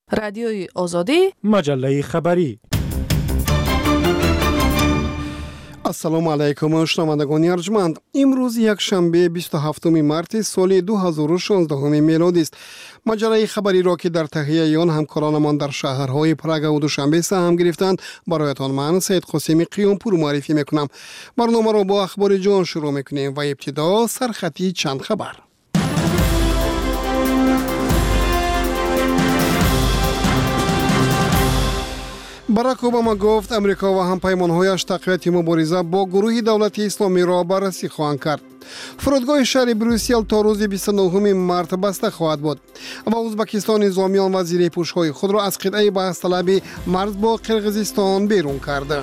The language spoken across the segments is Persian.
رادیوی آزادی، مجله خبری. السلام علیکم شنوندگان ارجمند. امروز یک شنبه 27 مارس سال 2016 میلادی است. مجله خبری را که در تهیه آن همکارانمان در شهرهای پراگ و دوشنبه سهم گرفتند برایتان من سید قاسمی قیامپور معرفی میکنم. برنامه را با اخبار جان شروع میکنیم و ابتدا سرخطی چند خبر. باراک اوباما گفت امریکا و همپیمان‌هایش تقویت مبارزه با گروه دولت اسلامی را بررسی خواهند کرد. فرودگاه شهر بروسل تا روز 29 مارس بسته خواهد بود و ازبکستان نظامیان و زیرپوش‌های خود را از قطعه بحث‌طلب مرز با قرقیزستان بیرون کرده.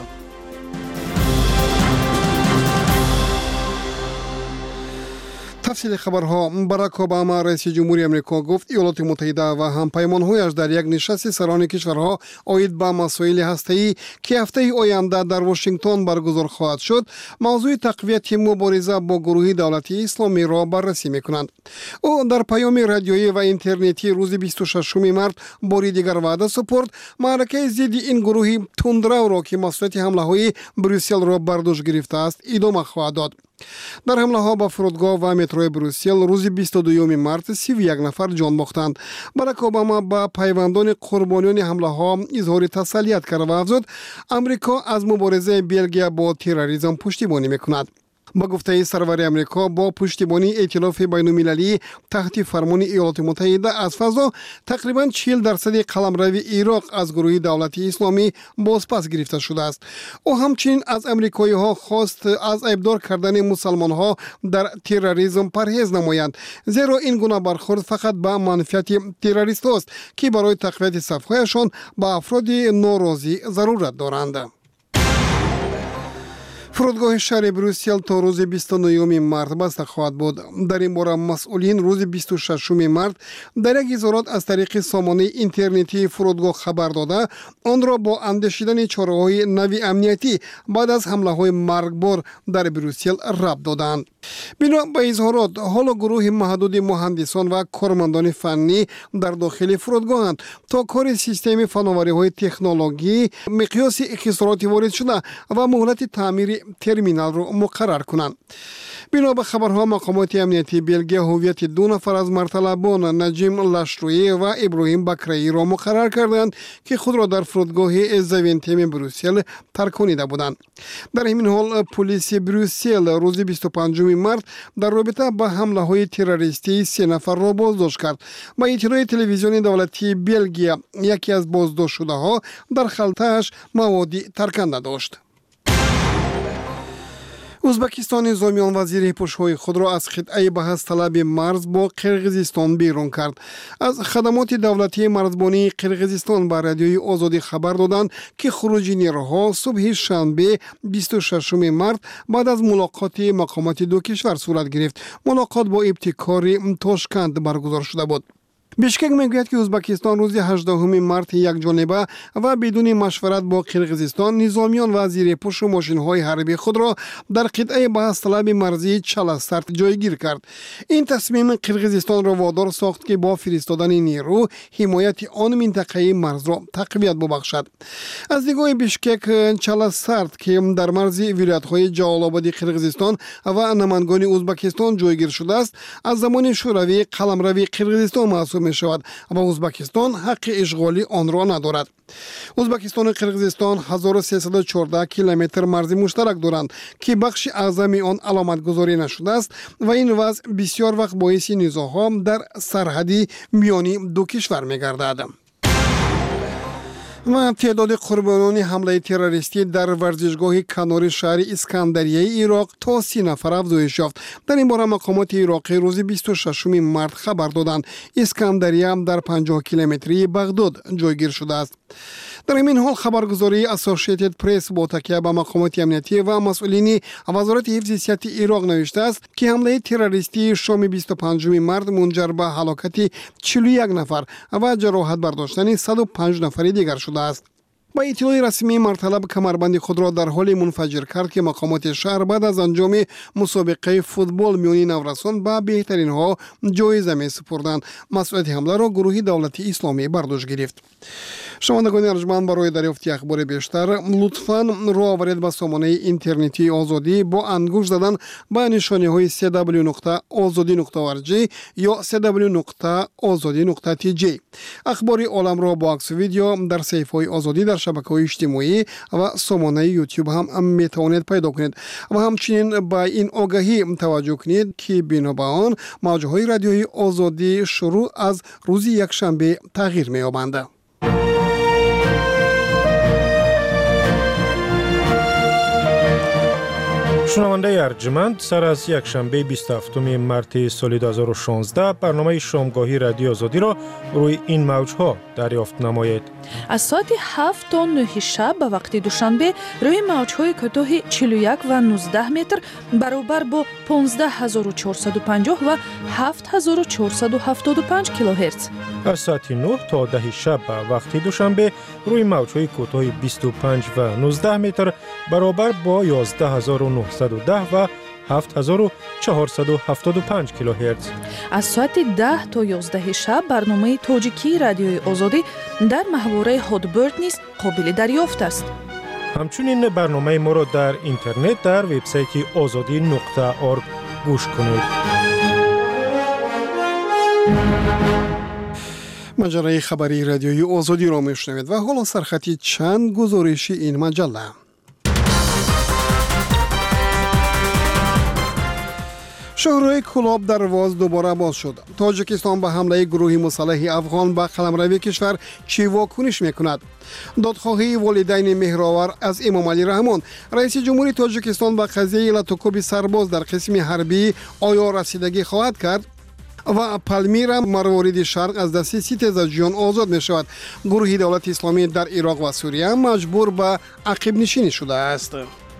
تفصیل خبرها. باراک اوباما رئیس جمهوری امریکا گفت ایالات متحده و همپیمان‌هایش در یک نشست سران کشورها اید به مسائل هسته‌ای که هفته آینده در واشنگتن برگزار خواهد شد موضوع تقویت مبارزه با گروه دولتی اسلامی را بررسی می‌کنند. او در پیام رادیویی و اینترنتی روز 26 مارس باری دیگر وعده سپرد معرکه ضد این گروه تندرو را که مسئولیت حمله‌های بروسل را بر دوش گرفته است ادامه خواهد داد. در حمله ها به فرودگاه و مترو بروسل روز 22 مارس 31 نفر جان باختند. باراک اوباما با پیوندان قربانیان حمله ها اظهار تسلیت کرد و افزود امریکا از مبارزه بلژیک با تروریسم پشتیبانی میکند. با گفته سرور امریکا با پشتیبانی ائتلاف بین‌المللی تحت فرمان ایالات متحده از فضا تقریباً 40% قلمرو عراق از گروه دولت اسلامی بازپس گرفته شده است. او همچنین از امریکایی‌ها خواست از ابدار کردن مسلمان‌ها در تروریسم پرهیز نمایند، زیرا این گونه برخورد فقط به منفعت تروریست است که برای تقویت صف‌هایشان به افراد ناراضی ضرورت دارند. فرودگاه شهر بروسل تا روز 29 مارس بسته خواهد بود. در این باره مسئولین روز 26 مارس در یک اظهارات از طریق سامانه اینترنتی فرودگاه خبر داده آن را با اندیشیدن چاره‌های نوی امنیتی بعد از حمله‌های مرگبار در بروسل ربط دادند. بنا به اظهارات حالا گروه محدود مهندسان و کارمندان فنی در داخل فرودگاهند تا کار سیستم فناوری‌های تکنولوژی مقیاس اختصارات وارد شده و مهلت تعمیر ترمینال را مقرر کنند. بنا به خبرها مقامات امنیتی بلژیک هویت دو نفر از مرطلبان نجیم لشرویی و ابراهیم بکرایی را مقرر کردند که خود را در فرودگاه زوینتیم بروسل ترکانیده بودند. در همین حال پلیس بروسل روز 25 مارس در رابطه با حمله های تروریستی 3 نفر را بازداشت کرد و اطلاع تلویزیون دولتی بلژیک یکی از بازداشت شده ها در خلطه‌اش مواد ترکنده داشت. ازبکستان نظامیان و زیرپوش‌های خود را از قطعه بحث‌طلب مرز با قرقیزستان بیرون کرد. از خدمات دولتی مرزبانی قرقیزستان به رادیوی آزادی خبر دادند که خروج نیروها صبح شنبه 26 مارس بعد از ملاقات مقامات دو کشور صورت گرفت. ملاقات با ابتکار تاشکند برگزار شده بود. بیشکک میگوید که ازبکستان روز 18 مارس یک جانبه و بدون مشورت با قرقیزستان نظامیان و زیرپوش و ماشین‌های حربی خود را در قطعه بحث‌طلب مرزی چالستارت جایگیر کرد. این تصمیم قرقیزستان را وادار ساخت که با فرستادن نیرو حمایت آن منطقه مرز را تقویت ببخشد. از دیدگاه بیشکک چالستارت که در مرز ولایت‌های جلال‌آباد قرقیزستان و نمایندگان ازبکستان جایگیر شده است، از زمان شوروی قلمرو قرقیزستان محسوب می شود و ازبکستان حق اشغالی آن را ندارد. ازبکستان و قرقیزستان 1314 کیلومتر مرز مشترک دارند که بخش اعظم آن علامت گذاری نشده است و این وضع بسیار وقت باعث نزاع‌ها در سرحدی میانی دو کشور می گردد. و تعداد قربانیان حمله تروریستی در ورزشگاه کنار شهر اسکندریه عراق تا 30 نفر افزایش یافت. در این باره مقامات عراقی روز 26 مارس خبر دادند اسکندریه در 50 کیلومتری بغداد جایگیر شده است. در همین حال خبرگزاری اسوسییتد پرس با تکیه به مقامات امنیتی و مسئولین وزارت حفظ صحت عراق نوشته است که حمله تروریستی شام 25 مارس منجر به هلاکت 41 نفر و جراحت برداشتن 105 نفر دیگر شده است. با اطلاع رسمی مرطلب کمربند خود را در حال منفجر کرد که مقامات شهر بعد از انجام مسابقه فوتبال میانی نورسان به بهترین ها جایزه می سپردند. مسئولیت حمله را گروه دولتی اسلامی بر دوش گرفت. شنوندگان ارجمند، برای دریافت اخبار بیشتر لطفاً رو آورید به سامانه اینترنتی آزادی با انگشت زدن به نشانی های www.azadi.org یا www.azadi.tj. اخبار عالم را با عکس و ویدیو در صفحه های آزادی در شبکه‌های اجتماعی و سامانه یوتیوب هم می توانید پیدا کنید و همچنین با این آگاهی توجه کنید که بنا به آن موج‌های رادیویی آزادی شروع از روز یکشنبه تغییر می یابند. شنونده ارجمند، سر از یک شنبه 27 مارس سال 2016 برنامه شامگاهی رادیو آزادی را روی این موجها دریافت نمایید. از ساعت 7 تا 9 شب به وقت دوشنبه روی موجهای کوتاه 41 و 19 متر برابر با 15450 و 7475 کیلوهرتز. از ساعت 9 تا 10 شب به وقت دوشنبه روی موجهای کوتاه 25 و 19 متر برابر با 11910 و 7475 کیلوهرتز. از ساعت 10 تا 11 شب برنامه تاجیکی رادیوی آزادی در محوره هادبرد نیز قابل دریافت است. همچنین برنامه ما را در اینترنت در وبسایت azadi.org گوش کنید. مجله خبری رادیویی آزادی را میشنوید و حالا سرخطی چند گزارشی این مجله. شهرهای کلاب درواز دوباره باز شد. تاجیکستان به حمله گروه مسلح افغان به قلمروی کشور چی واکنش میکند؟ دادخواهی والدین مهرآور از امام علی رحمان. رئیس جمهوری تاجیکستان به قضیه لطوکوب سرباز در قسم حربی آیا رسیدگی خواهد کرد؟ و پالمیرا مروارید شرق از دست ستیزجویان آزاد می شود. گروه دولت اسلامی در عراق و سوریه مجبور به عقب نشینی شده است.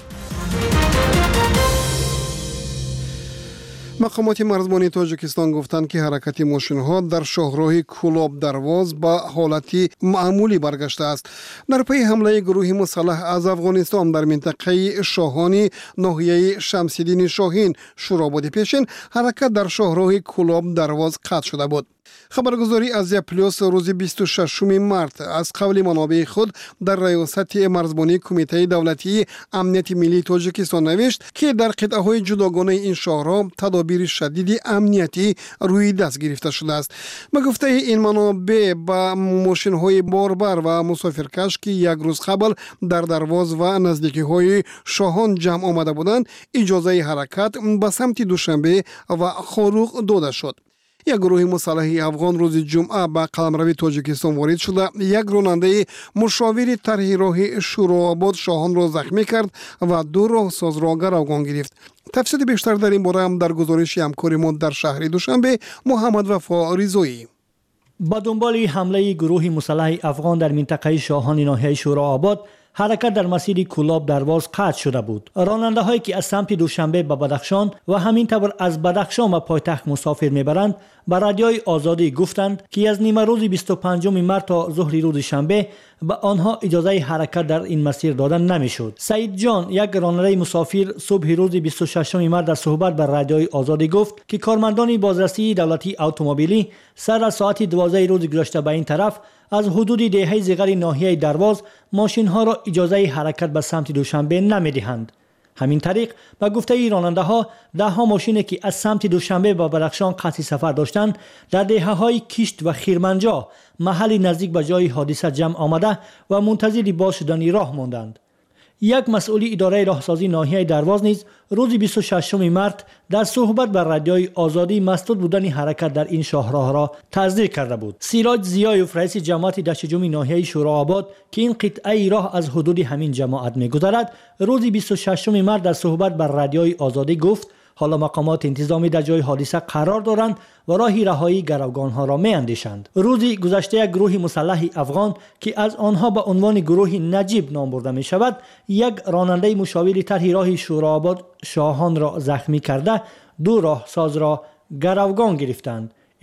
مقامات مرزبانی تاجیکستان گفتند که حرکت ماشین‌ها در شاهراه کلاب درواز به حالتی معمولی برگشته است. در پی حمله گروه مسلح از افغانستان در منطقه شاهانی ناحیه شمس‌الدین شاهین شوراباد پیشین، حرکت در شاهراه کلاب درواز قطع شده بود. خبرگزاری ازیا پلاس روز 26 مارس از قول منابع خود در ریاست مرزبانی کمیته دولتی امنیت ملی تاجیکستان نوشت که در قطعه‌های جداگانه این شهرها تدابیر شدید امنیتی روی دست گرفته شده است. به گفته این منابع با ماشین‌های باربر و مسافرکش که یک روز قبل در درواز و نزدیکی‌های شاهان جمع آمده بودند، اجازه حرکت به سمت دوشنبه و خاروق داده شد. یک گروه مسلح افغان روز جمعه به قلمرو تاجیکستان وارد شده، یک راننده مشاور طرح راه شوراباد شاهان را زخمی کرد و دو راهساز را گروگان گرفت. تفصیل بیشتر در این باره هم در گزارش همکار ما در شهر دوشنبه محمد وفا رضایی. با دنبال حمله گروه مسلح افغان در منطقه شاهان ناحیه شوراباد، حرکت در مسیر کلاب درواز قطع شده بود. راننده هایی که از سمت دوشنبه به بدخشان و همین طور از بدخشان به پایتخت مسافر میبرند به رادیوی آزادی گفتند که از نیمه روز 25 مارس تا ظهر روز شنبه به آنها اجازه حرکت در این مسیر دادن نمیشد. سعید جان، یک راننده مسافر، صبح روز 26 مارس در صحبت به رادیوی آزادی گفت که کارمندان بازرسی دولتی اتومبیلی سر از ساعت 12 روز گذشته به این طرف از حدود دهه زیغر ناحیه درواز ماشین ها را اجازه حرکت به سمت دوشنبه نمیدهند. همین طریق به گفته راننده ها، ده ها ماشینی که از سمت دوشنبه به بدخشان قطع سفر داشتند در دهه های کشت و خیرمنجا محلی نزدیک به جای حادثه جمع آمده و منتظر باز شدن راه ماندند. یک مسئول اداره راهسازی ناحیه درواز نیز روز 26 مارس در صحبت با رادیوی آزادی مسدود بودن حرکت در این شاهراه را تصدیق کرده بود. سیراج زیایوف، رئیس جماعت دشتجوم ناحیه شوراباد که این قطعه راه از حدود همین جماعت می‌گذرد، روز 26 مارس در صحبت با رادیوی آزادی گفت حالا مقامات انتظامی در جای حادثه قرار دارند و راهی رهایی گروگان‌ها را می‌اندیشند. روزی گذشته یک گروه مسلح افغان که از آنها به عنوان گروه نجیب نام برده می‌شود، یک راننده مشاور طرح راه شوراباد شاهان را زخمی کرده، دو راهساز را گروگان گرفتند.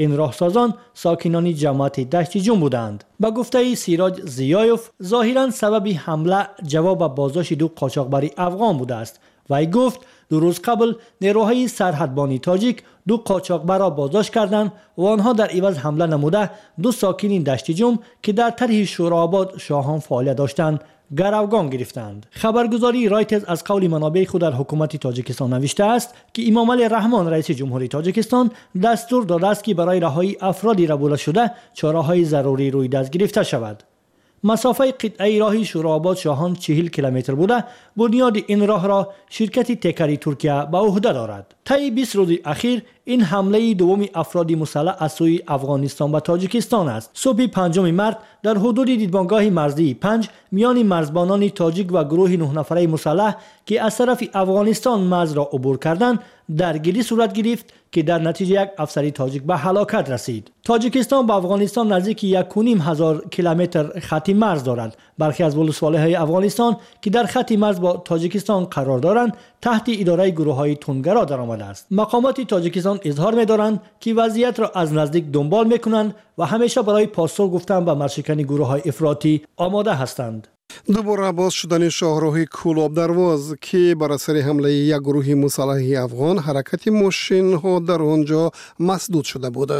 این راهسازان ساکنان جماعت دشت جون بودند. با گفته سیراج زیایوف، ظاهراً سبب حمله جواب بازداشت دو قاچاقبر افغان بوده است. وی گفت 2 روز قبل نیروهای سرحدبانی تاجیک 2 قاچاقبر را بازداشت کردند و آنها در عوض حمله نموده 2 ساکن دشت جوم که در طرح شوراباد شاهان فعالیت داشتند گروگان گرفتند. خبرگزاری رایترز از قول منابع خود در حکومت تاجیکستان نوشته است که امامعلی رحمان رئیس جمهوری تاجیکستان دستور داده است که برای رهایی افرادی ربوله شده چاره‌های ضروری روی دست گرفته شود. مسافه قطعه راه شوراباد شاهان 40 کیلومتر بوده. بنیاد این راه را شرکت تکری ترکیه به عهده دارد. طی 20 روز اخیر این حمله دوم افراد مسلح از سوی افغانستان به تاجیکستان است. صبح 5 مارس در حدود دیدبانگاه مرزی 5 میان مرزبانان تاجیک و گروه 9 نفره مسلح که از طرف افغانستان مرز را عبور کردند درگیری صورت گرفت که در نتیجه یک افسر تاجیک به هلاکت رسید. تاجیکستان با افغانستان نزدیک 1.5 کیلومتر خط مرز دارد. برخی از ولسوالی‌های افغانستان که در خط مرز با تاجیکستان قرار دارند تحت اداره گروه‌های تندگرا درآمده است. مقامات تاجیکستان اظهار می‌دارند که وضعیت را از نزدیک دنبال می‌کنند و همیشه برای پاسخ گفتن به مرشکن گروه‌های افراطی آماده هستند. دوباره باز شدن شاهراه کولاب درواز که بر اثر حمله یک گروه مسلح افغان حرکت ماشین ها در آنجا مسدود شده بود.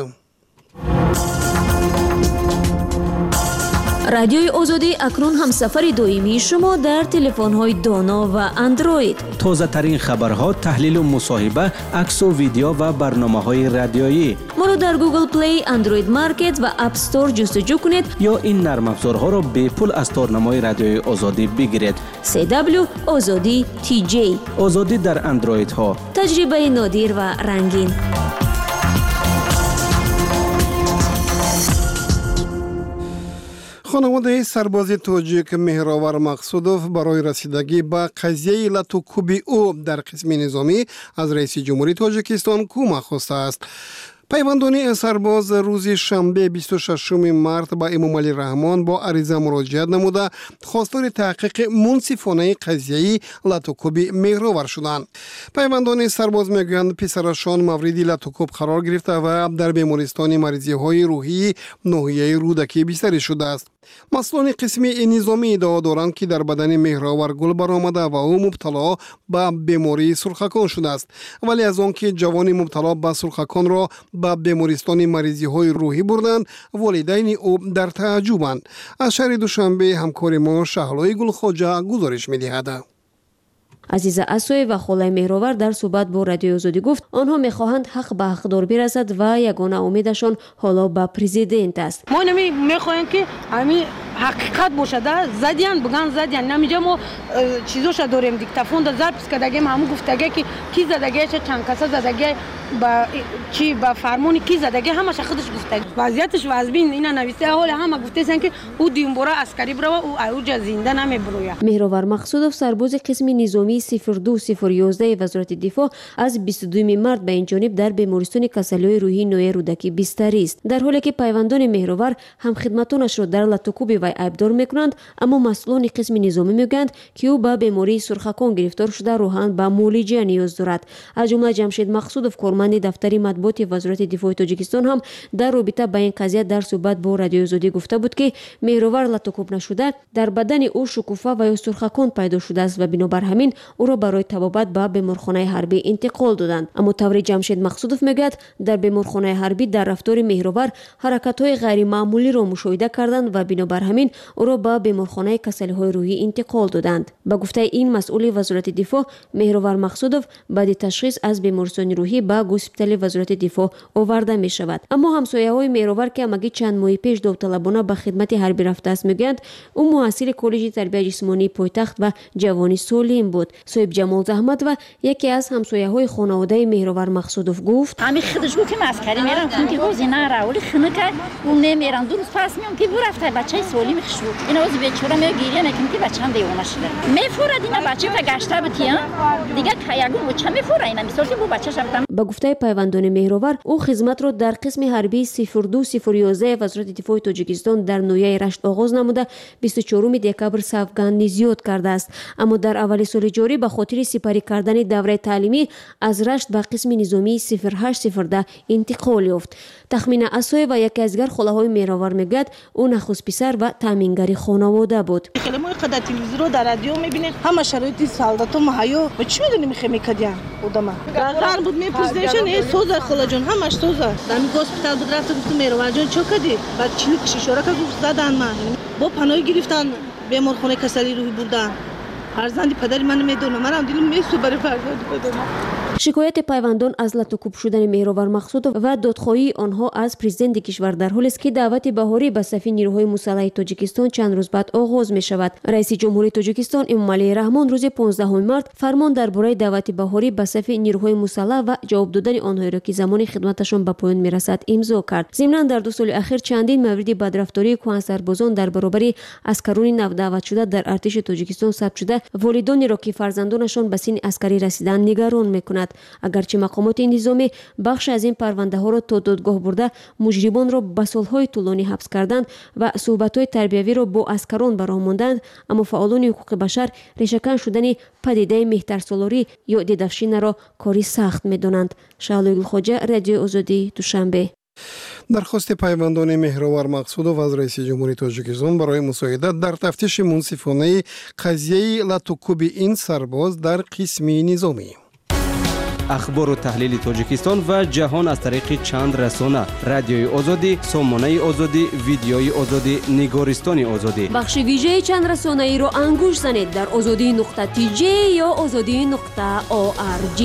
رادیوی آزادی اکنون همسفر دائمی شما در تلفن‌های دانا و اندروید. تازه ترین خبرها، تحلیل و مصاحبه، عکس و ویدیو و برنامه‌های رادیویی. ما را در گوگل پلی، اندروید مارکت و اپ استور جستجو کنید یا این نرم افزارها را به پول از تارنمای رادیوی آزادی بگیرید. CW آزادی TJ. آزادی در اندروید ها. تجربه نادر و رنگین. خانواده سرباز تاجیک مهراور مقصودوف برای رسیدگی به قضیه لطوکوبی او در قسم نظامی از رئیس جمهوری تاجیکستان کمک خواسته است. پیوندان سرباز روز شنبه 26 مارس با امامعلی رحمان با عریضه مراجعت نموده خواستار تحقیق منصفانه قضیه لطوکوبی مهراور شدند. پیوندان سرباز میگویند پسرشان مورد لطوکوب قرار گرفته و در بیمارستان مریضی های روحی ناحیه رودکی بستری شده است. مسئولان قسم نظامی ادعا دارند که در بدن مهراور گل برآمده و او مبتلا به بیماری سرخکان شده است، ولی از آنکه جوان مبتلا به سرخکان را به بیمارستان مریضی های روحی بردند والدین او در تعجبند. از شهر دوشنبه همکار ما شهلای گلخواجه گزارش می‌دهد. عزیزه اسوی و خالای مهراور در صحبت با رادیو آزادی گفت آنها میخواهند حق به حقدار برسد و یگانه امیدشان حالا به پرزیدنت است. ما میخواهیم که همین حقیقت باشه، زدیان بگن زدیان، نمیجا ما چیزوش داریم، دیکتافون دا ضبط کردگی همون گفتگی که کی زدگی چند کسا زدگی با چی با فرمونی کی زدگی همش خودش گفتگی وضعیتش وازبین اینا نویسه حال همه گفته‌اند که او دیمبورا عسکری برو او زنده نمیبروه. مهراور مقصودوف سرباز قسم نظامی 02-011 وزارت دفاع از 22 مارس به این جانب در بیمارستان کسلای روحی نوی رودکی بستری است، در حالی که پیوندان مهراور هم خدمتانش را در لطوکوبی و عیبدار میکنند، اما مسئولان قسم نظامی میگویند که او به بیماری سرخکان گرفتار شده روحاً به معالجه نیاز دارد. از جمله جمشید مقصودوف کارمند دفتر مطبوعات وزارت دفاع تاجیکستان هم در رابطه با این قضیه در صحبت با رادیو آزادی گفته بود که مهراور لطوکوب نشده در بدن او شکوفه و یا سرخکان پیدا شده است و بنابر همین او را برای طبابت به بیمارخانه حربی انتقال دادند. اما طور جمشید مقصودوف میگوید در بیمارخانه حربی در رفتار مهراور حرکت‌های غیر معمولی را مشاهده کردند و بنابر همین او را به بیمارخانه کسل‌های روحی انتقال دادند. با گفته این مسئول وزارت دفاع، مهراور مقصودوف بعد تشخیص از بیمارستان روحی به هسپتال وزارت دفاع آورده می شود. اما همسایه‌های مهراور که همگی چند ماه پیش داوطلبانه به خدمت حربی رفته است میگویند او محصل کالج تربیت جسمانی پایتخت و جوانی سالم بود. صاحب جمال زحمت و یکی از همسایه‌های خانواده مهراور مقصودوف گفت همین خودش گفت که مسکری میرم چون که گزینه راولی خونه کرد اون نمیرم درست پس میام که رفته بچه سالی میخشو اینا از بیچاره میگیریه نکن که بچه‌م دیوانه شده میفورد اینا بچه تا گشته بتیان دیگه کایگو چه میفوره اینا مثلا که بو بچه‌ش رفتم به گفته پیوندان مهرآور او خدمت را در قسم حربی 0211 وزارت دفاع تاجیکستان در نویه رشت آغاز نموده 24 دکبر سوگند زیاد کرده است، اما در اول سال جاری به خاطر سپری کردن دوره تعلیمی از رشت به قسم نظامی 0810 انتقال یافت. تخمین اسای و یکی از دیگر خلاهای مهرآور میگوید او نخست پسر و تامینگر خانواده بود. خیلی ما قدر تلویزیون در رادیو میبینیم همه شرایط سالدات و مهیا و چی میدونیم میکردیم آدم غر بود میپرسیدن ای سوزا خاله جون همش سوزا دمی هسپتال بود رفت گفت مهرآور جون چه کردی بعد چی شوره که گفت زدن من با پناه گرفتن بیمارخانه کسلی روحی بردن. فرزندی پدری منو میدونه، منم دلم میسوزه فرزندی بدونم. شکایت پیوندان از لطوکوب شدن مهرآور مقصود و دادخواهی آنها از پرزیدنت کشور در حالی است که دعوت بهاری به صف نیروهای مسلح تاجیکستان چند روز بعد آغاز می شود. رئیس جمهوری تاجیکستان امامعلی رحمان روز 15 مارس فرمان درباره دعوت بهاری به صف نیروهای مسلح و جواب دادن آنها را که زمان خدمتشان به پایان میرسد امضا کرد. ضمن در 2 سال اخیر چندین مورد بدرفتاری کهن سربازان در برابر عسکران نو دعوت شده در ارتش تاجیکستان ثبت شده، والدانی را که فرزندانشان به سن عسکری رسیدن نگران میکند. اگرچه مقامات نظامی بخش از این پرونده ها را تا دادگاه برده مجرمان را به سالهای طولانی حبس کردند و صحبت‌های تربیوی را با عسکران به راه ماندند، اما فعالان حقوق بشر ریشه‌کن شدن پدیده مهترسالاری یا دیدافشین را کاری سخت می‌دانند. شعله گلخواجه، رادیو آزادی، دوشنبه. درخواست پیوندان مهرآور مقصود و از رئیس جمهوری تاجیکستان برای مساعدت در تفتیش منصفانه قضیه لطوکوب این سرباز در قسم نظامی. اخبار و تحلیل تاجیکستان و جهان از طریق چند رسانه: رادیوی آزادی، سامانه آزادی، ویدیوی آزادی، نگارستان آزادی. بخش ویژه چند رسانه ای را انگوش زنید در azadi.tj یا azadi.org.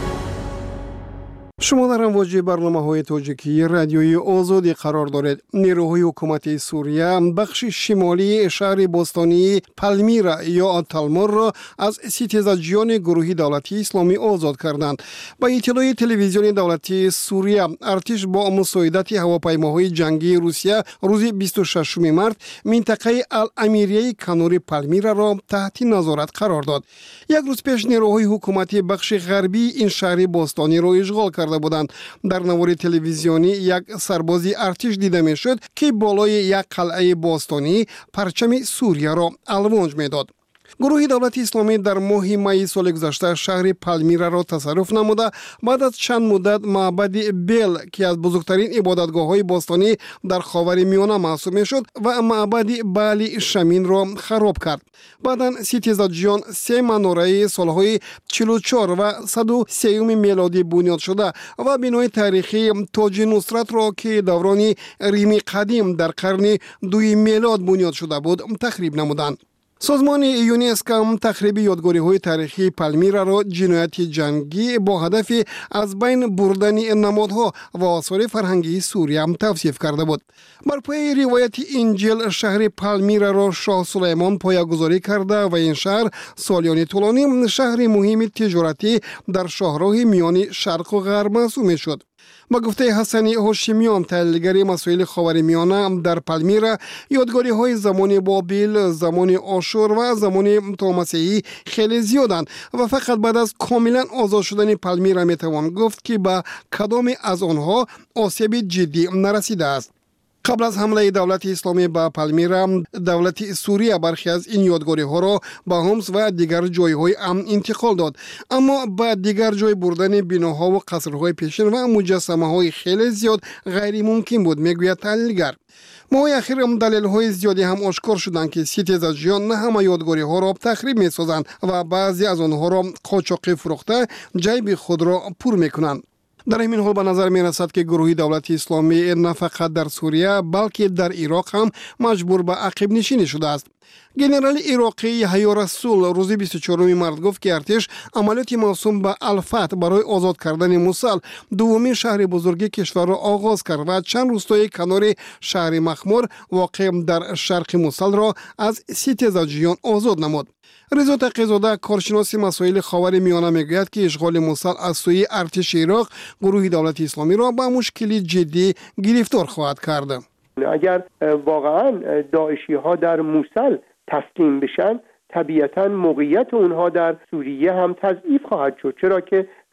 شما در امواج برنامه‌های تاجیکی رادیوی آزادی قرار دارید. نیروهای حکومت سوریه بخش شمالی شهر باستانی پالمیرا یا آتالمور را از ستیزجویان گروه دولتی اسلامی آزاد کردند. با اطلاع تلویزیون دولتی سوریه، ارتش با مساعدت هواپیماهای جنگی روسیه روز 26 مارس منطقه الامیریه کنار پالمیرا را تحت نظارت قرار داد. یک روز پیش نیروهای حکومتی بخش غربی این شهر باستانی را اشغال کرده بودند. در نوار تلویزیونی یک سربازی ارتش دیده میشد که بالای یک قلعه باستانی پرچم سوریه را الوانج میداد. گروه دولت اسلامی در ماه می سال گذشته شهر پالمیرا را تصرف نموده بعد از چند مدت معبد بیل که از بزرگترین عبادتگاه‌های باستانی در خاورمیانه محسوب میشد و معبد بالی شمین را خراب کرد. بعداً ستیزجویان 3 مناره سالهای 44 و 103 میلادی بنیاد شده و بنای تاریخی تاج نصرت را که دوران ریم قدیم در قرن 2 میلاد بنیاد شده بود تخریب نمودند. سازمان یونسکو تخریب یادگاری‌های تاریخی پالمیرا را جنایت جنگی با هدف از بین بردن نمادها و آثار فرهنگی سوریه توصیف کرده بود. بر پای روایت انجیل شهر پالمیرا را شاه سلیمان پایه‌گذاری کرده و این شهر سالیان طولانی شهر مهم تجارتی در شاهراه میان شرق و غرب محسوب می‌شد. با گفته حسنی هاشمیان، تحلیلگر مسائل خاورمیانه، در پالمیرا یادگاری‌های زمان بابل، زمان آشور و زمان مسیحی خیلی زیادند و فقط بعد از کاملا آزاد شدن پالمیرا میتوان گفت که به کدام از آنها آسیب جدی نرسیده است. قبل از حمله دولت اسلامی به پالمیرا، دولت سوریه برخی از این یادگاری‌ها را به حمص و دیگر جای‌های امن انتقال داد، اما به دیگر جای بردن بناها و قصرهای پیشین و مجسمه‌های خیلی زیاد غیر ممکن بود، میگوید تحلیلگر. ماه اخیر دلایل زیادی هم آشکار شدند که ستیزجویان نه همه یادگاری‌ها را تخریب می‌سازند و بعضی از آنها را قاچاقی فروخته جیب خود را پر می‌کنند. در همین حال به نظر می رسد که گروه دولت اسلامی نه فقط در سوریه بلکه در عراق هم مجبور به عقب نشینی شده است. گنرال عراقی حیا رسول روز 24 مارس گفت که ارتش عملیات موسوم به الفتح برای آزاد کردن موصل، دومین شهر بزرگ کشور را آغاز کرد و چند روستای کنار شهر مخمور واقع در شرق موصل را از ستیزجویان آزاد نمود. رضا تقی‌زاده، کارشناس مسائل خاورمیانه میگوید که اشغال موصل از سوی ارتش عراق گروه دولت اسلامی را به مشکلی جدی گرفتار خواهد کرد. اگر واقعا داعشی ها در موصل تسلیم بشن، طبیعتا موقعیت اونها در سوریه هم تضعیف خواهد شد، چرا که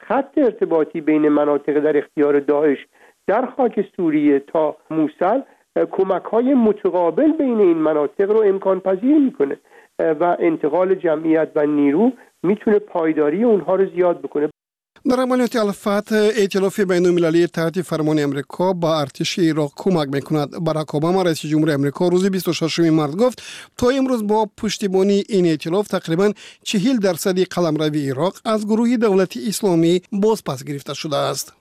خط ارتباطی بین مناطق در اختیار داعش در خاک سوریه تا موصل کمک‌های متقابل بین این مناطق رو امکان پذیر میکنه و انتقال جمعیت و نیرو میتونه پایداری اونها رو زیاد بکنه. در عملیات الفتح ائتلاف بین‌المللی تحت فرمان امریکا با ارتش عراق کمک میکند. باراک اوباما رئیس جمهور امریکا روز 26 مارس گفت تا امروز با پشتیبانی این ائتلاف تقریباً 40% قلمروی عراق از گروه دولت اسلامی بازپس گرفته شده است.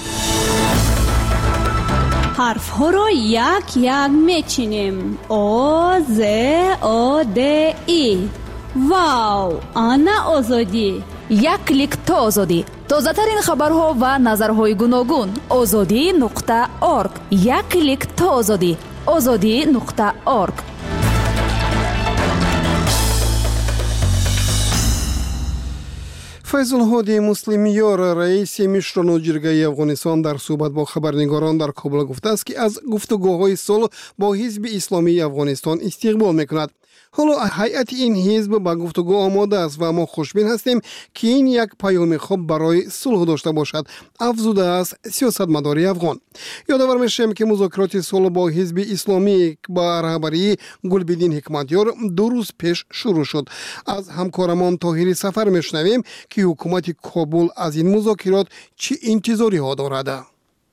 حرف ها را یک یک میچینیم. او ز او د ای. واو، آنا آزادی. یک کلیک تا آزادی. تازه ترین خبرها و نظرهای گوناگون. azadi.org. یک کلیک تا آزادی. azadi.org. فیض الهادی مسلمیار رئیس مشران جرگه افغانستان در صحبت با خبرنگاران در کابل گفته است که از گفتگوهای صلح با حزب اسلامی افغانستان استقبال میکند. حالا هیئت این حزب با گفتگو آماده است و ما خوشبین هستیم که این یک پیام خوب برای صلح داشته باشد، افزوده است سیاستمدار افغان. یادآور میشیم که مذاکرات صلح با حزب اسلامی با رهبری گلبدین حکمتیار 2 روز پیش شروع شد. از همکارمان طاهری سفر میشنویم که حکومت کابل از این مذاکرات چه انتظاری ها دارد.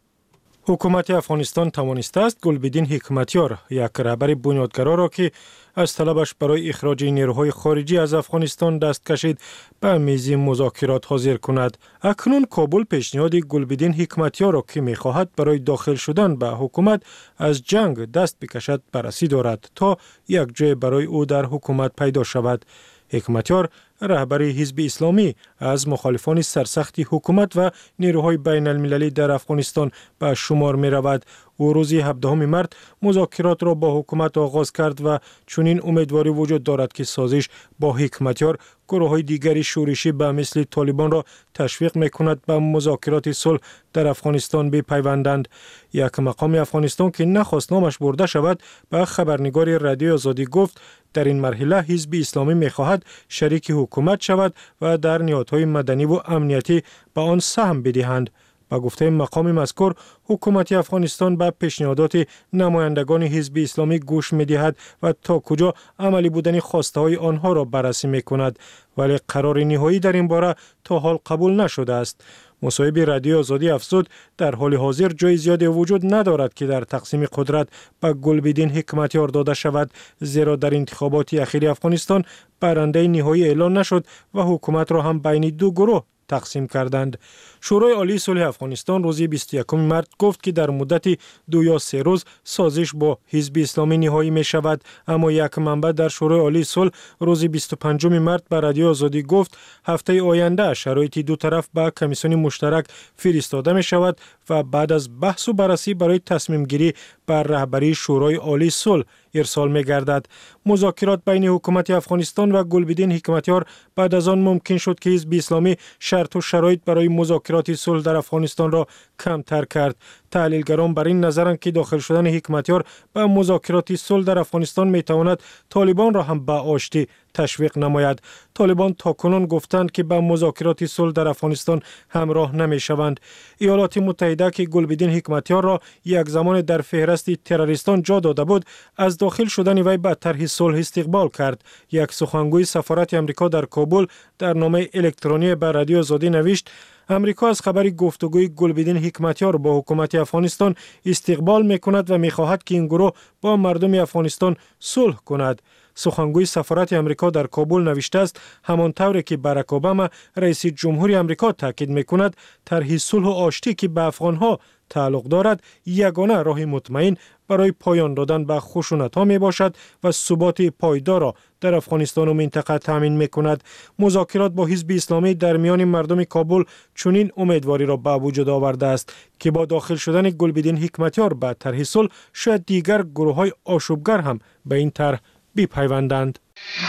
حکومت افغانستان توانسته است گلبدین حکمتیار، یک رهبر بنیادگرا را که از طلبش برای اخراج نیروهای خارجی از افغانستان دست کشید، به میز مذاکرات حاضر کند. اکنون کابل پیشنهاد گلبدین حکمتیار را که می‌خواهد برای داخل شدن به حکومت از جنگ دست بکشد بررسی دارد تا یک جای برای او در حکومت پیدا شود. حکمتیار رهبر حزب اسلامی از مخالفان سرسخت حکومت و نیروهای بین المللی در افغانستان به شمار می رود. او روز 17 مارس مذاکرات را با حکومت آغاز کرد و چنین امیدواری وجود دارد که سازش با حکمتیار گروه های دیگری شورشی به مثل طالبان را تشویق می کند به مذاکرات صلح در افغانستان بپیوندند. یک مقام افغانستان که نخواست نامش برده شود به خبرنگار رادیو آزادی گفت در این مرحله حزب اسلامی می خواهد شریک حکومت شود و در نهادهای مدنی و امنیتی به آن سهم بدهند. با گفته مقام مذکور، حکومت افغانستان به پیشنهادات نمایندگان حزب اسلامی گوش می دهد و تا کجا عملی بودن خواسته های آنها را بررسی می کند، ولی قرار نهایی در این باره تا حال قبول نشده است. مصاحب رادیو آزادی افزود در حال حاضر جای زیادی وجود ندارد که در تقسیم قدرت به گلبدین حکمتیار داده شود، زیرا در انتخابات اخیر افغانستان برنده نهایی اعلان نشد و حکومت را هم بین 2 گروه تقسیم کردند. شورای عالی صلح افغانستان روز 21 مارس گفت که در مدت 2 یا 3 روز سازش با حزب اسلامی نهایی می شود، اما یک منبع در شورای عالی صلح روز 25 مارس به رادیو آزادی گفت هفته آینده شرایط دو طرف به کمیسیون مشترک فرستاده می شود و بعد از بحث و بررسی برای تصمیم گیری بر رهبری شورای عالی صلح ارسال می گردد. مذاکرات بین حکومت افغانستان و گلبدین حکمتیار بعد از آن ممکن شد که حزب اسلامی شرط و شرایط برای مذاکرات صلح در افغانستان را کمتر کرد. تحلیلگران بر این نظرند که داخل شدن حکمتیار به مذاکرات صلح در افغانستان می تواند طالبان را هم به آشتی تشویق نماید. طالبان تاکنون گفتند که به مذاکرات صلح در افغانستان همراه نمی شوند. ایالات متحده که گلبدین حکمتیار را یک زمان در فهرست تروریستان جا داده بود، از داخل شدن وی به طرح صلح استقبال کرد. یک سخنگوی سفارت آمریکا در کابل در نامه الکترونی به رادیو آزادی نوشت امریکا از خبر گفتگوی گلبدین حکمتیار با حکومت افغانستان استقبال می‌کند و می‌خواهد که این گروه با مردم افغانستان صلح کند. سخنگوی سفارت آمریکا در کابل نوشته است همانطور که باراک اوباما رئیس جمهور آمریکا تاکید می‌کند طرح صلح و آشتی که به افغان‌ها تعلق دارد یگانه راه مطمئن برای پایان دادن به خشونت‌ها میباشد و ثبات پایدار را در افغانستان و منطقه تامین میکند. مذاکرات با حزب اسلامی در میان مردم کابل چنین امیدواری را به وجود آورده است که با داخل شدن گلبدین حکمتیار به طرح صلح شاید دیگر گروه‌های آشوبگر هم به این طرح بپیوندند.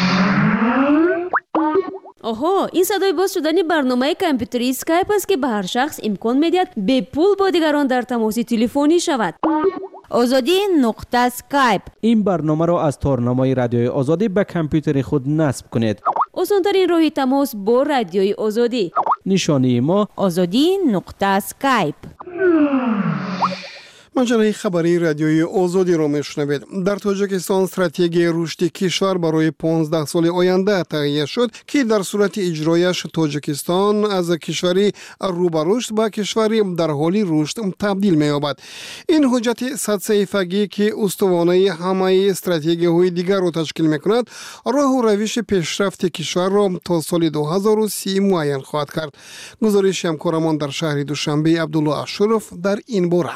آها، این صدای باز شدن برنامه کامپیوتری اسکایپ است که به هر شخص امکان می‌دهد به پول با دیگران در تماس تلفنی شود. azadi.skype. این برنامه را از تارنمای رادیوی آزادی به کامپیوتر خود نصب کنید. آسان‌ترین راه تماس با رادیوی آزادی نشانی ما azadi.skype. مجله خبری رادیوی آزادی را میشنوید. در تاجیکستان استراتژی رشد کشور برای 15 سال آینده تهیه شد که در صورت اجرایش تاجیکستان از کشوری رو به رشد به کشوری در حال رشد تبدیل می‌یابد. این حجت 100 صفحه‌ای که استوانه همه استراتژی‌های دیگر را تشکیل می‌کند، راه و روش پیشرفت کشور را تا سال 2030 معین خواهد کرد. گزارش همکارمان در شهر دوشنبه عبدالله اشرف در این باره.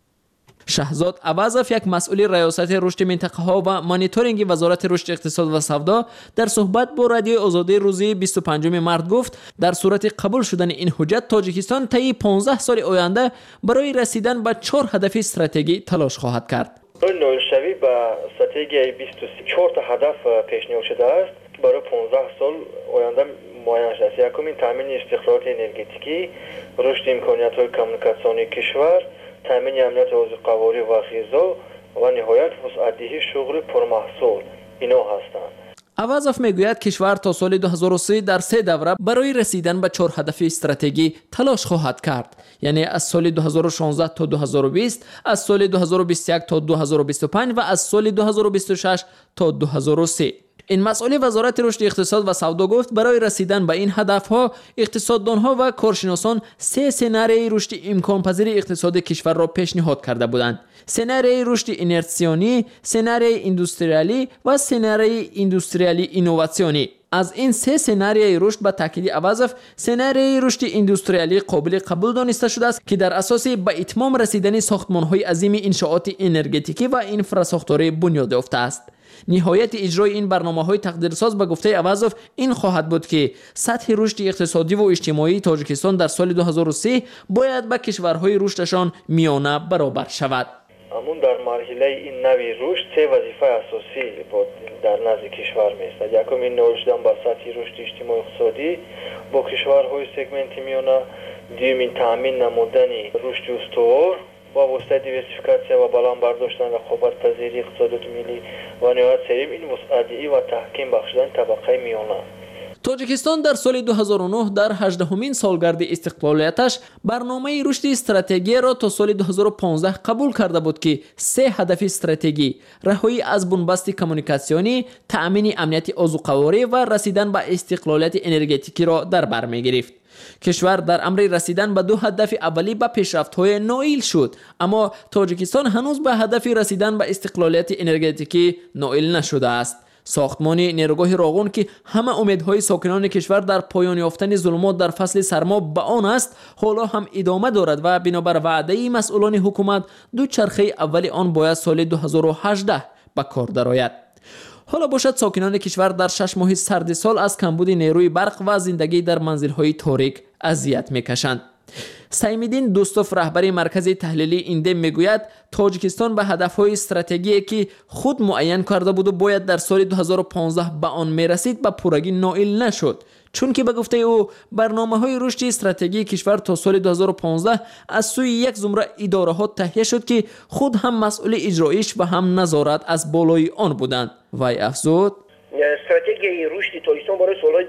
شهزاد عوضف، یک مسئول ریاست رشد منطقه ها و مانیتورینگ وزارت رشد اقتصاد و سودا، در صحبت با رادیو آزادی روز 25 مارس گفت در صورت قبول شدن این حجت تاجیکستان طی 15 سال آینده برای رسیدن به 4 هدف استراتژی تلاش خواهد کرد. نوشتوی به استراتژی 24 تا هدف پیشنهاد شده است. برای 15 سال آینده معین شده است. یکمین تامین استقرار انرژتیکی، رشد امکانیت‌های کمیونیکاسیونی کشور، تامین امنیت غذایی و غذا و نهایت وسعت‌دهی شغل پرمحصول اینا هستند. عوضف میگوید کشور تا سال 2030 در 3 دوره برای رسیدن به 4 هدف استراتژی تلاش خواهد کرد، یعنی از سال 2016 تا 2020، از سال 2021 تا 2025 و از سال 2026 تا 2030. این مسئول وزارت رشد اقتصاد و سودا گفت برای رسیدن به این هدفها اقتصاددانها و کارشناسان 3 سناریوی رشد امکان پذیر اقتصاد کشور را پیشنهاد کرده بودند: سناریوی رشد اینرسیونی، سناریوی اندوستریالی و سناریوی اندوستریالی اینوواسیونی. از این 3 سناریوی رشد به تاکید عوضف، سناریوی رشد اندوستریالی قابل قبول دانسته شده است که در اساس به اتمام رسیدن ساختمان‌های عظیم انشاءات انرژتیکی و اینفراساختوری بنیاد یافته است. نهایت اجرای این برنامه‌های تقدیرساز به گفته عوضف این خواهد بود که سطح رشد اقتصادی و اجتماعی تاجیکستان در سال 2030 باید با کشورهای رشدشان میانه برابر شود. همون در مرحله این نوی رشد 3 وظیفه اساسی در نزد کشور می‌استد. یکم این نوشتن با سطح رشد اجتماعی اقتصادی با کشورهای سگمنت میانه، دومین تامین نمودن رشد استوار با واسطه دیورسیفیکاسیون و بالان برداشتن رقابت پذیری اقتصادات ملی و نهایت سوم این وسعت‌دهی و تحکیم بخشیدن طبقه میانه. تاجیکستان در سال 2009 در 18مین سالگرد استقلالیتش برنامه رشد استراتژی را تا سال 2015 قبول کرده بود که 3 هدف استراتژی: رهایی از بنبست کمیونیکاسیونی، تأمین امنیت عضوقواری و رسیدن به استقلالیت انرژتیکی را در بر می‌گرفت. کشور در امر رسیدن به 2 هدف اولی به پیشرفت‌های نائل شد، اما تاجیکستان هنوز به هدف رسیدن به استقلالیت انرژتیکی نائل نشده است. ساختمان نیروگاه راغون که همه امیدهای ساکنان کشور در پایان یافتن ظلمات در فصل سرما به آن است، حالا هم ادامه دارد و بنابر وعده مسئولان حکومت 2 چرخه اول آن باید سال 2018 به کار درآید. حالا باشد ساکنان کشور در 6 ماه سرد سال از کمبود نیروی برق و زندگی در منزل‌های تاریک اذیت می‌کشند. سیم‌الدین دوستوف رهبر مرکز تحلیلی ایندم میگوید تاجیکستان به هدف‌های استراتژیکی که خود معین کرده بود و باید در سال 2015 به آن میرسید به پورگی نائل نشد، چون که به گفته او برنامه‌های رشد استراتژی کشور تا سال 2015 از سوی یک زمره اداره‌ها تهیه شد که خود هم مسئول اجرایش و هم نظارت از بالای آن بودند. وی افزود: استراتژی رشد تاجیکستان برای سال‌های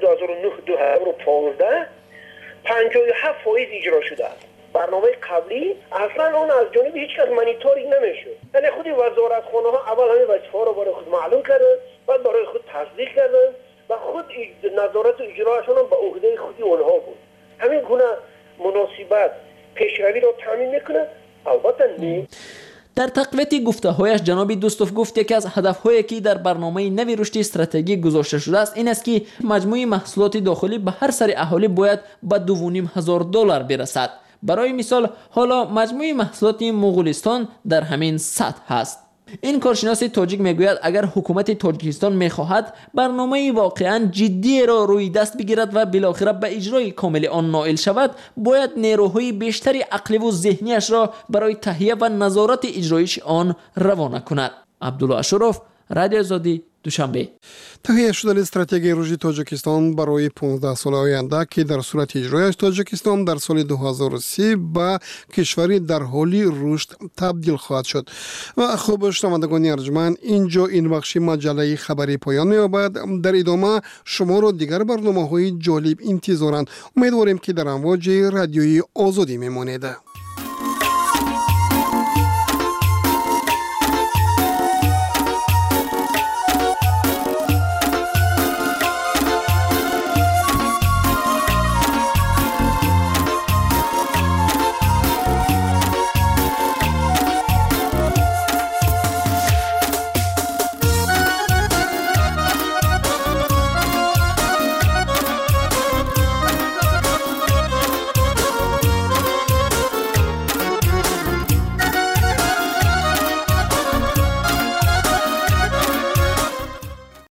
2009-2015 57% اجرا شده است. برنامه قبلی اصلا اون از جانب هیچ کس مانیتورینگ نمیشد. یعنی خود وزارتخانه‌ها اول همین وظیفه‌ها رو برای خود معلوم کردن، بعد برای خود تصدیق کردن و خود نظارت و اجراشون هم به عهده خود اونها بود. همین گونه مناسبت پیشروی رو تامین میکنه. البته نه. در تقویت گفته‌هایش جناب دوستوف گفت یکی از هدف‌هایی که در برنامه نوی رشد استراتژی گذاشته شده است این است که مجموع محصولات داخلی به هر سر اهالی باید به $2,500 برسد. برای مثال حالا مجموع محصولات مغولستان در همین سطح است. این کارشناس تاجیک میگوید اگر حکومت تاجیکستان میخواهد برنامه واقعا جدی را روی دست بگیرد و بالاخره به اجرای کامل آن نائل شود، باید نیروهای بیشتری عقلی و ذهنیش را برای تهیه و نظارت اجرایش آن روانه کند. عبدالله اشرف، رادیو آزادی، دوشنبه. تهیه شدن استراتژی رشد تاجیکستان برای 15 سال آینده که در صورت اجرایش تاجیکستان در سال 2030 به کشوری در حال رشد تبدیل خواهد شد. و خوب شنوندگان ارجمند، اینجا این بخش مجله خبری پایان می‌یابد. در ادامه شما را دیگر برنامه‌های جالب انتظارند. امیدواریم که در امواج رادیوی آزادی میمانید.